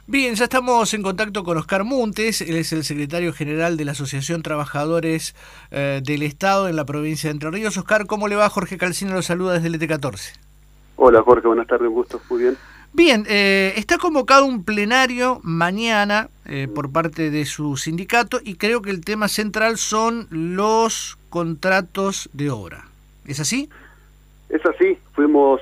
Bien, ya estamos en contacto con Oscar Montes, él es el secretario general de la Asociación Trabajadores del Estado en la provincia de Entre Ríos. Oscar, ¿cómo le va? Jorge Calcino lo saluda desde el ET14. Hola Jorge, buenas tardes, un gusto, muy bien. Bien, está convocado un plenario mañana por parte de su sindicato y creo que el tema central son los contratos de obra. ¿Es así? Es así, fuimos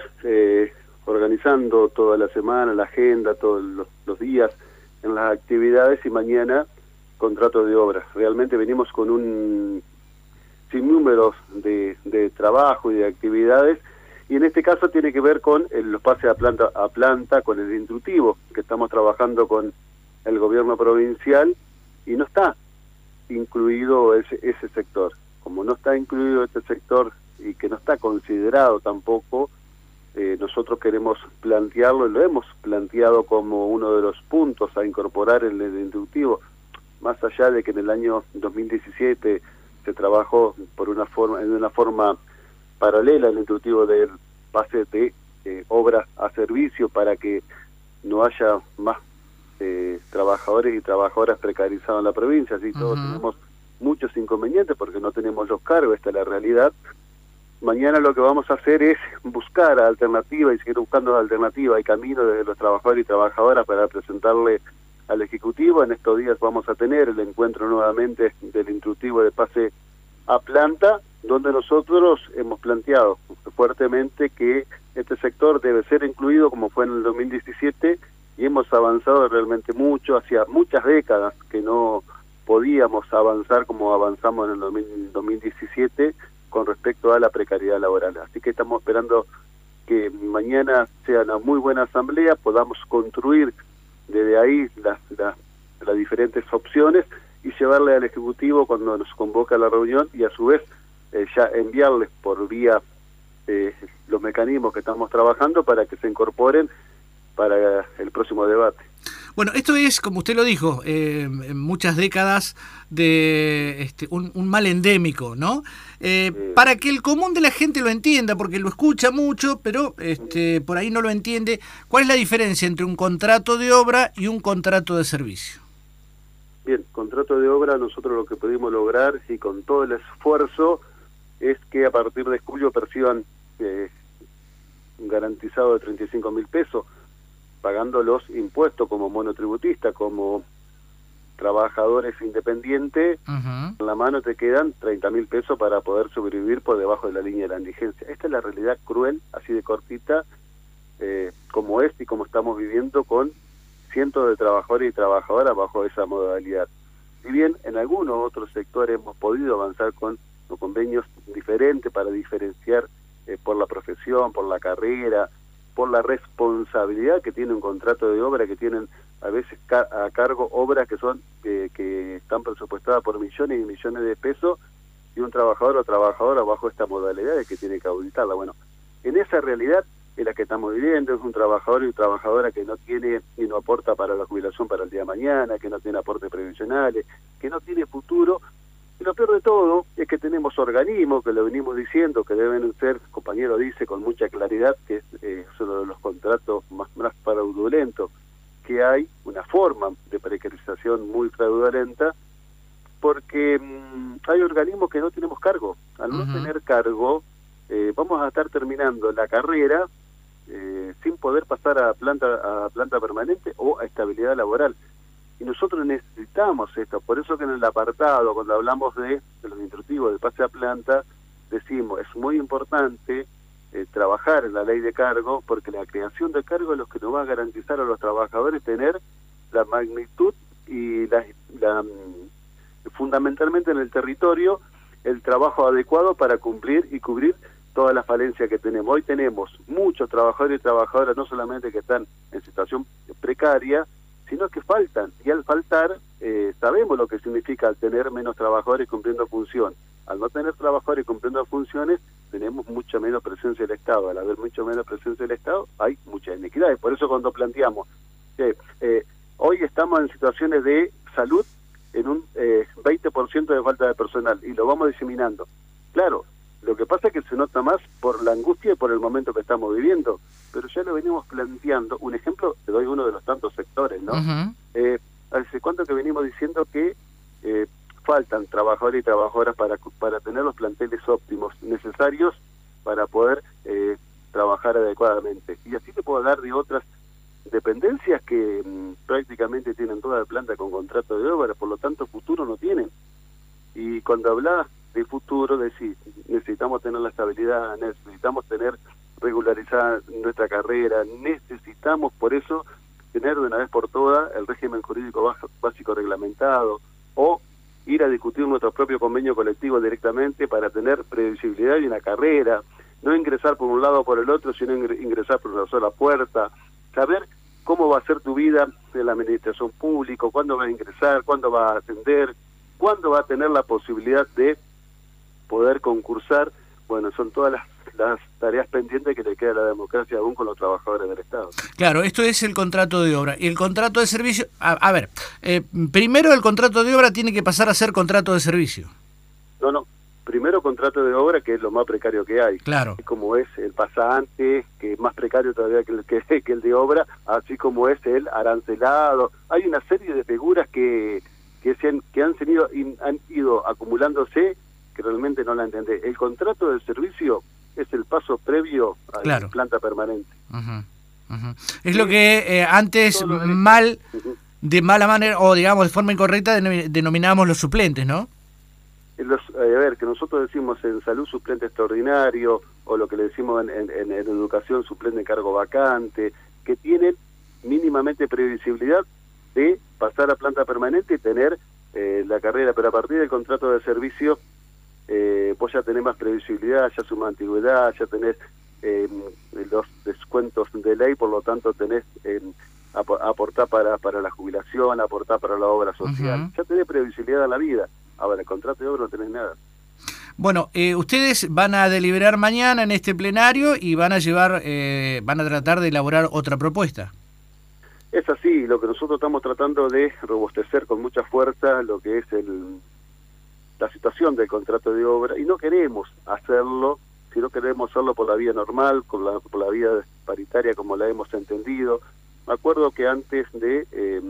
organizando toda la semana, la agenda, todos los días en las actividades y mañana contrato de obra. Realmente venimos con un sinnúmero de trabajo y de actividades y en este caso tiene que ver con los pases a planta, con el instructivo, que estamos trabajando con el gobierno provincial y no está incluido ese sector. Como no está incluido este sector y que no está considerado tampoco, nosotros queremos plantearlo y lo hemos planteado como uno de los puntos a incorporar en el instructivo, más allá de que en el año 2017 se trabajó en una forma paralela al instructivo del pase de obra a servicio para que no haya más trabajadores y trabajadoras precarizados en la provincia, así todos tenemos muchos inconvenientes porque no tenemos los cargos, esta es la realidad. Mañana lo que vamos a hacer es buscar alternativas y seguir buscando alternativas y caminos desde los trabajadores y trabajadoras para presentarle al Ejecutivo. En estos días vamos a tener el encuentro nuevamente del instructivo de pase a planta, donde nosotros hemos planteado fuertemente que este sector debe ser incluido como fue en el 2017 y hemos avanzado realmente mucho, hacía muchas décadas que no podíamos avanzar como avanzamos en el 2017 con respecto a la precariedad laboral. Así que estamos esperando que mañana sea una muy buena asamblea, podamos construir desde ahí las diferentes opciones y llevarle al Ejecutivo cuando nos convoca a la reunión y a su vez ya enviarles por vía los mecanismos que estamos trabajando para que se incorporen para el próximo debate. Bueno, esto es, como usted lo dijo, muchas décadas de un mal endémico, ¿no? Para que el común de la gente lo entienda, porque lo escucha mucho, pero por ahí no lo entiende, ¿cuál es la diferencia entre un contrato de obra y un contrato de servicio? Bien, contrato de obra, nosotros lo que pudimos lograr y con todo el esfuerzo es que a partir de julio perciban un garantizado de 35.000 pesos, pagando los impuestos como monotributista, como trabajadores independientes, en la mano te quedan 30.000 pesos para poder sobrevivir por debajo de la línea de la indigencia. Esta es la realidad cruel, así de cortita, como es y como estamos viviendo con cientos de trabajadores y trabajadoras bajo esa modalidad. Si bien en algunos otros sectores hemos podido avanzar con convenios diferentes para diferenciar por la profesión, por la carrera, por la responsabilidad que tiene un contrato de obra, que tienen a veces a cargo obras que son que están presupuestadas por millones y millones de pesos y un trabajador o trabajadora bajo esta modalidad es que tiene que auditarla. Bueno, en esa realidad es la que estamos viviendo, es un trabajador y trabajadora que no tiene y no aporta para la jubilación para el día de mañana, que no tiene aportes previsionales, que no tiene futuro. Y lo peor de todo es que tenemos organismos, que lo venimos diciendo, que deben ser, el compañero dice con mucha claridad, que es uno de los contratos más fraudulentos que hay, una forma de precarización muy fraudulenta, porque hay organismos que no tenemos cargo. Al no tener cargo, vamos a estar terminando la carrera sin poder pasar a planta permanente o a estabilidad laboral. Y nosotros necesitamos esto, por eso que en el apartado, cuando hablamos de los instructivos de pase a planta, decimos, es muy importante trabajar en la ley de cargo, porque la creación de cargo es lo que nos va a garantizar a los trabajadores tener la magnitud y fundamentalmente en el territorio, el trabajo adecuado para cumplir y cubrir todas las falencias que tenemos. Hoy tenemos muchos trabajadores y trabajadoras, no solamente que están en situación precaria, sino que faltan, y al faltar sabemos lo que significa al tener menos trabajadores cumpliendo función. Al no tener trabajadores cumpliendo funciones, tenemos mucha menos presencia del Estado. Al haber mucho menos presencia del Estado, hay muchas inequidades. Por eso cuando planteamos que hoy estamos en situaciones de salud en un 20% de falta de personal, y lo vamos diseminando. Claro, lo que pasa es que se nota más por la angustia y por el momento que estamos viviendo, pero ya lo venimos planteando. Un ejemplo, te doy uno de los tantos tantos sectores, ¿no? ¿Hace cuánto que venimos diciendo que faltan trabajadores y trabajadoras para tener los planteles óptimos necesarios para poder trabajar adecuadamente? Y así te puedo hablar de otras dependencias que prácticamente tienen toda la planta con contrato de obra, por lo tanto futuro no tienen. Y cuando hablas de futuro, decís, necesitamos tener la estabilidad, necesitamos tener regularizada nuestra carrera, necesitamos por eso tener de una vez por todas el régimen jurídico básico reglamentado, o ir a discutir nuestro propio convenio colectivo directamente para tener previsibilidad de una carrera, no ingresar por un lado o por el otro, sino ingresar por una sola puerta, saber cómo va a ser tu vida en la administración pública, cuándo va a ingresar, cuándo va a ascender, cuándo va a tener la posibilidad de poder concursar. Bueno, son todas las tareas pendientes que le queda a la democracia aún con los trabajadores del Estado. Claro, esto es el contrato de obra. Y el contrato de servicio, a ver, primero el contrato de obra tiene que pasar a ser contrato de servicio. No, primero contrato de obra, que es lo más precario que hay. Claro. Como es el pasante, que es más precario todavía que el de obra, así como es el arancelado. Hay una serie de figuras que han ido acumulándose, que realmente no la entendé. El contrato de servicio es el paso previo a la planta permanente. Es lo que antes de mala manera, o digamos de forma incorrecta, denominábamos los suplentes, ¿no? A ver, que nosotros decimos en salud suplente extraordinario, o lo que le decimos en educación suplente en cargo vacante, que tienen mínimamente previsibilidad de pasar a planta permanente y tener la carrera, pero a partir del contrato de servicio vos ya tenés más previsibilidad, ya suma antigüedad, ya tenés los descuentos de ley, por lo tanto tenés aportar para la jubilación, aportar para la obra social, ya tenés previsibilidad en la vida. Ahora, el contrato de obra no tenés nada. Bueno, ustedes van a deliberar mañana en este plenario y van a tratar de elaborar otra propuesta. Es así, lo que nosotros estamos tratando de robustecer con mucha fuerza lo que es la situación del contrato de obra, y no queremos hacerlo, sino queremos hacerlo por la vía normal, por la vía paritaria como la hemos entendido. Me acuerdo que antes de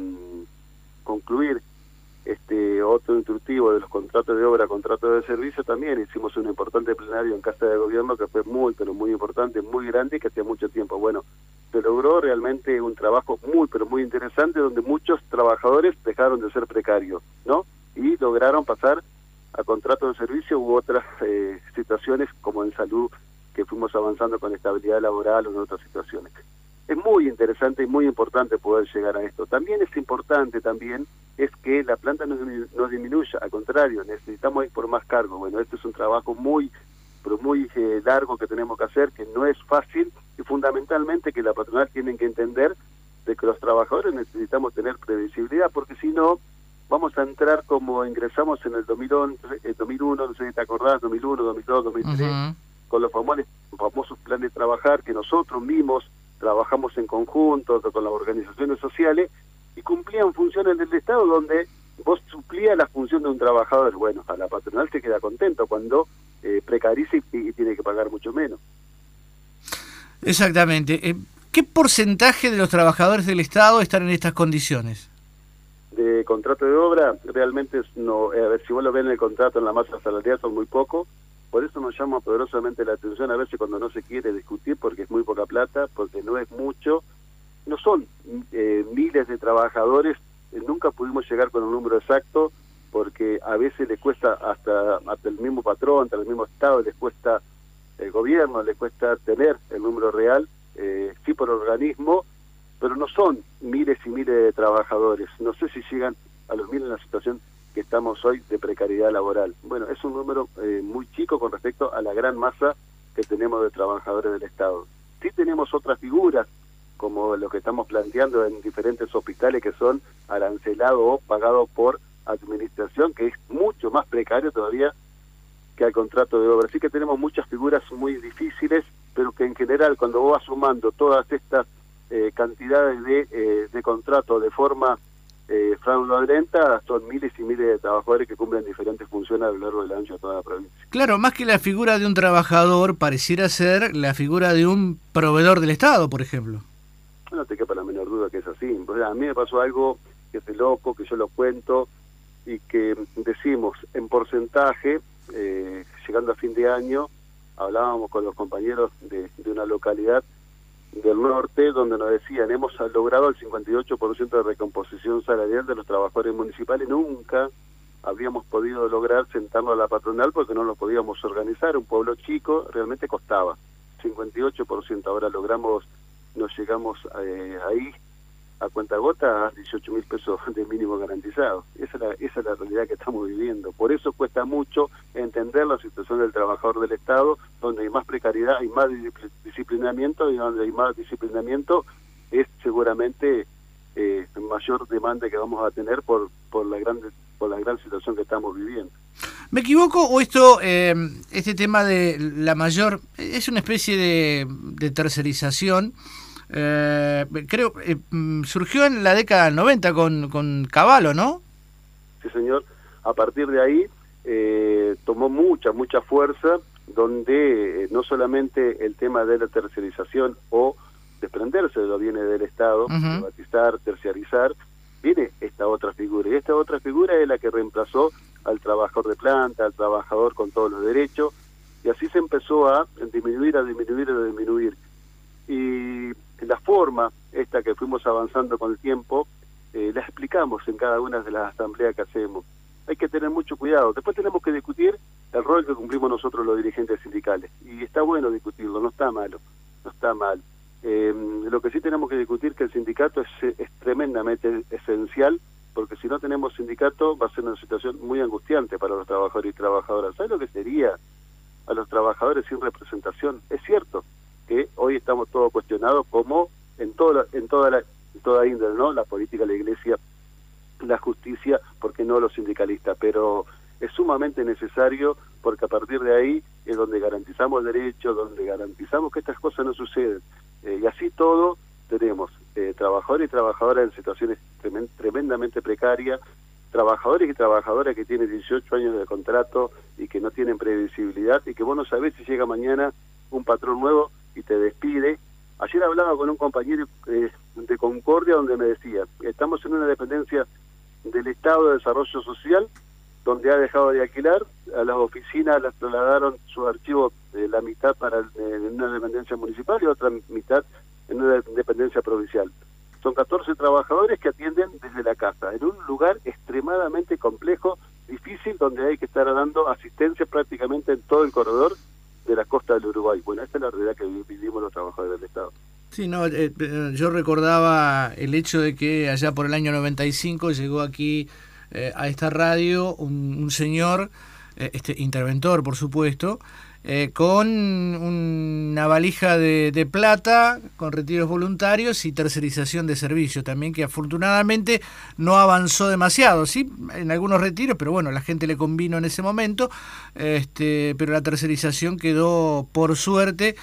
concluir este otro instructivo de los contratos de obra, contratos de servicio, también hicimos un importante plenario en Casa de Gobierno que fue muy, pero muy importante, muy grande, que hacía mucho tiempo. Bueno, se logró realmente un trabajo muy, pero muy interesante, donde muchos trabajadores dejaron de ser precarios, ¿no? Y lograron pasar a contratos de servicio u otras situaciones, como en salud, que fuimos avanzando con estabilidad laboral o en otras situaciones. Es muy interesante y muy importante poder llegar a esto. También es importante es que la planta no disminuya, al contrario, necesitamos ir por más cargo. Bueno, este es un trabajo muy, pero muy largo que tenemos que hacer, que no es fácil, y fundamentalmente que la patronal tiene que entender de que los trabajadores necesitamos tener previsibilidad, porque si no, vamos a entrar como ingresamos en el 2001, no sé si te acordás, 2001, 2002, 2003, con los famosos planes de trabajar que nosotros mismos trabajamos en conjunto con las organizaciones sociales y cumplían funciones del Estado donde vos suplías la función de un trabajador. Bueno, a la patronal se queda contento cuando precariza y tiene que pagar mucho menos. Exactamente. ¿Qué porcentaje de los trabajadores del Estado están en estas condiciones? De contrato de obra, realmente no, a ver, si vos lo ves en el contrato, en la masa salarial, son muy pocos. Por eso nos llama poderosamente la atención a veces cuando no se quiere discutir, porque es muy poca plata, porque no es mucho. No son miles de trabajadores, nunca pudimos llegar con un número exacto, porque a veces les cuesta hasta el mismo patrón, hasta el mismo Estado, les cuesta el gobierno, les cuesta tener el número real, sí por organismo, pero no son miles y miles de trabajadores. No sé si llegan a los miles en la situación que estamos hoy de precariedad laboral. Bueno, es un número muy chico con respecto a la gran masa que tenemos de trabajadores del Estado. Sí tenemos otras figuras, como lo que estamos planteando en diferentes hospitales, que son arancelados o pagados por administración, que es mucho más precario todavía que al contrato de obra. Así que tenemos muchas figuras muy difíciles, pero que en general, cuando vos vas sumando todas estas cantidades de contratos de forma fraudulenta, son miles y miles de trabajadores que cumplen diferentes funciones a lo largo del ancho de toda la provincia. Claro, más que la figura de un trabajador, pareciera ser la figura de un proveedor del Estado, por ejemplo. no te quepa la menor duda que es así. O sea, a mí me pasó algo que es de loco, que yo lo cuento, y que decimos en porcentaje, llegando a fin de año, hablábamos con los compañeros de una localidad del norte, donde nos decían, hemos logrado el 58% de recomposición salarial de los trabajadores municipales, nunca habíamos podido lograr sentarnos a la patronal porque no lo podíamos organizar, un pueblo chico realmente costaba, 58%, ahora logramos, nos llegamos ahí a cuentagota a 18.000 pesos de mínimo garantizado. Esa es la realidad que estamos viviendo. Por eso cuesta mucho entender la situación del trabajador del Estado, donde hay más precariedad, hay más disciplinamiento, y donde hay más disciplinamiento es seguramente mayor demanda que vamos a tener por la gran situación que estamos viviendo. ¿Me equivoco o este tema de la mayor, es una especie de tercerización? Creo surgió en la década del 90 con Cavallo, ¿no? Sí, señor. A partir de ahí tomó mucha fuerza, donde no solamente el tema de la tercerización o desprenderse de los bienes del Estado, privatizar, terciarizar, viene esta otra figura. Y esta otra figura es la que reemplazó al trabajador de planta, al trabajador con todos los derechos, y así se empezó a disminuir. Y la forma esta que fuimos avanzando con el tiempo, la explicamos en cada una de las asambleas que hacemos. Hay que tener mucho cuidado. Después tenemos que discutir el rol que cumplimos nosotros los dirigentes sindicales. Y está bueno discutirlo, no está malo, no está mal. Lo que sí tenemos que discutir es que el sindicato es tremendamente esencial, porque si no tenemos sindicato va a ser una situación muy angustiante para los trabajadores y trabajadoras. ¿Sabes lo que sería a los trabajadores sin representación? Es cierto que hoy estamos todos cuestionados, como en toda índole, ¿no? La política, la iglesia, la justicia, porque no los sindicalistas, pero es sumamente necesario, porque a partir de ahí es donde garantizamos derechos, donde garantizamos que estas cosas no suceden. Y así todo tenemos trabajadores y trabajadoras en situaciones tremendamente precarias, trabajadores y trabajadoras que tienen 18 años de contrato y que no tienen previsibilidad, y que vos no sabés si llega mañana un patrón nuevo y te despide. Ayer hablaba con un compañero de Concordia, donde me decía, estamos en una dependencia del Estado de Desarrollo Social, donde ha dejado de alquilar, a las oficinas las trasladaron sus archivos, la mitad en una dependencia municipal y otra mitad en una dependencia provincial. Son 14 trabajadores que atienden desde la casa, en un lugar extremadamente complejo, difícil, donde hay que estar dando asistencia prácticamente en todo el corredor de la costa del Uruguay. Bueno, esta es la realidad que vivimos los trabajadores del Estado. Sí, no, yo recordaba el hecho de que allá por el año 95 llegó aquí a esta radio un señor, interventor por supuesto, con una valija de plata, con retiros voluntarios y tercerización de servicios también, que afortunadamente no avanzó demasiado, sí, en algunos retiros, pero bueno, la gente le convino en ese momento, pero la tercerización quedó, por suerte,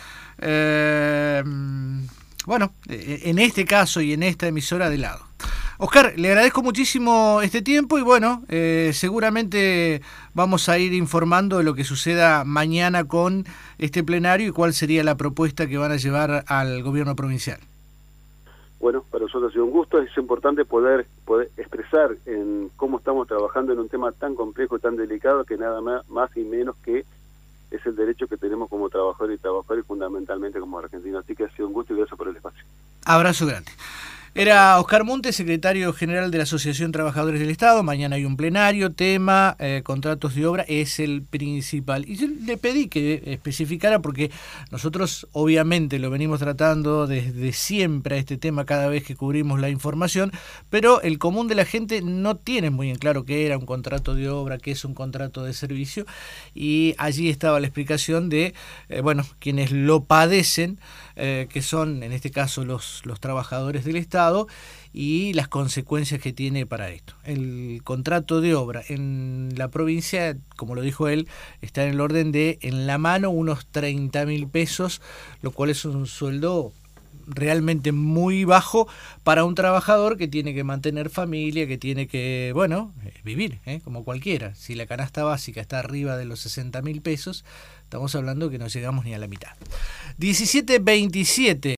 bueno, en este caso y en esta emisora, de lado. Oscar, le agradezco muchísimo este tiempo y bueno, seguramente vamos a ir informando de lo que suceda mañana con este plenario y cuál sería la propuesta que van a llevar al gobierno provincial. Bueno, para nosotros ha sido un gusto. Es importante poder expresar en cómo estamos trabajando en un tema tan complejo y tan delicado, que nada más y menos que es el derecho que tenemos como trabajadores y trabajadoras, fundamentalmente como argentinos. Así que ha sido un gusto y gracias por el espacio. Abrazo grande. Era Oscar Montes, secretario general de la Asociación Trabajadores del Estado. Mañana hay un plenario, tema contratos de obra es el principal. Y yo le pedí que especificara, porque nosotros obviamente lo venimos tratando desde siempre a este tema cada vez que cubrimos la información, pero el común de la gente no tiene muy en claro qué era un contrato de obra, qué es un contrato de servicio, y allí estaba la explicación de, quienes lo padecen, que son en este caso los trabajadores del Estado, y las consecuencias que tiene para esto. El contrato de obra en la provincia, como lo dijo él, está en el orden de, en la mano, unos 30.000 pesos, lo cual es un sueldo realmente muy bajo para un trabajador que tiene que mantener familia, que tiene que, vivir, como cualquiera. Si la canasta básica está arriba de los 60.000 pesos, estamos hablando que no llegamos ni a la mitad. 17:27.